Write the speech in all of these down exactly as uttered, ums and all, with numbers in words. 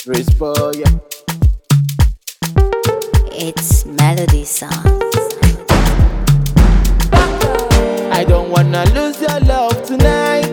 Chris Boy, yeah. It's Melody Songs. I don't wanna lose your love tonight.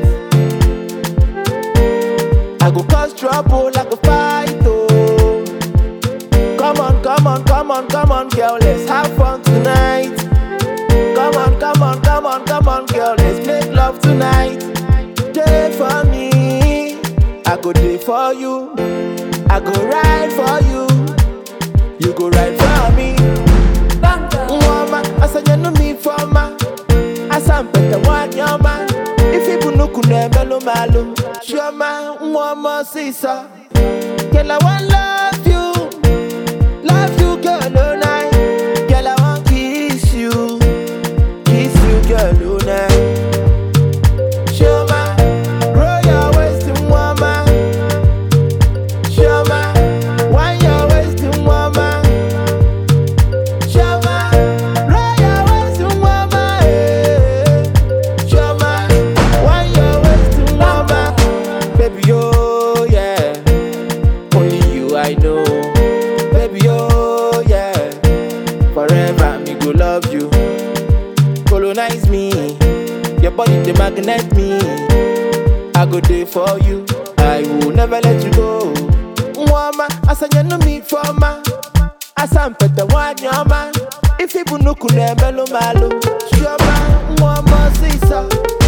I go cause trouble, I go fight, oh. Come on, come on, come on, come on, girl, let's have fun tonight. Come on, come on, come on, come on, girl, let's make love tonight. Day for me, I go day for you. I go ride for you, you go ride for me. Woman, I say you know me for ma. I say better one your man. If you no kune melo malo, sure man, woman sister. Girl I want love you, love you girl all night. Girl I want kiss you, kiss you girl all night. Sure man, roll your waist to woman. Sure man, wind your waist to woman. Sure man, roll your waist to woman. Sure man, wind your waist to woman. Baby oh yeah, only you I know. Baby oh yeah, forever me go love you. Colonize me, your body they magnet me. I go there for you, I will never let you go. Woman, I say you know me for ma. I say better one your man. If you no kune melo malo, sure man, woman sister.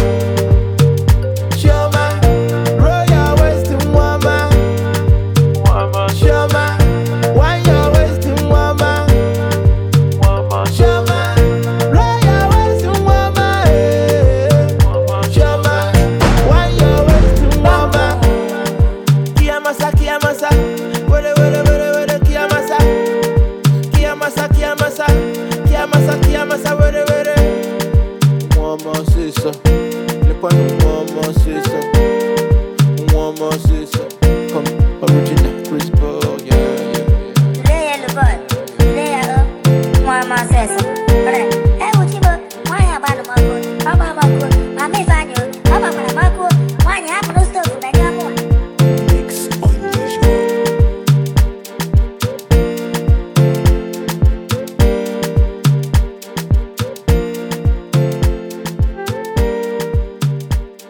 Sure man, roll your waist to woman. Sure man, wind your waist to woman. Sure man, roll your waist to woman. Sure man, wind your waist to woman. Kiyamasa, kiyamasa, were were were were kiyamasa, kiyamasa, kiyamasa, kiyamasa, kiyamasa, were were. Woman sister, look on woman sister, woman sister. Come original Chris Boy, yeah, yeah, yeah. Lay the butt, lay up, one more session.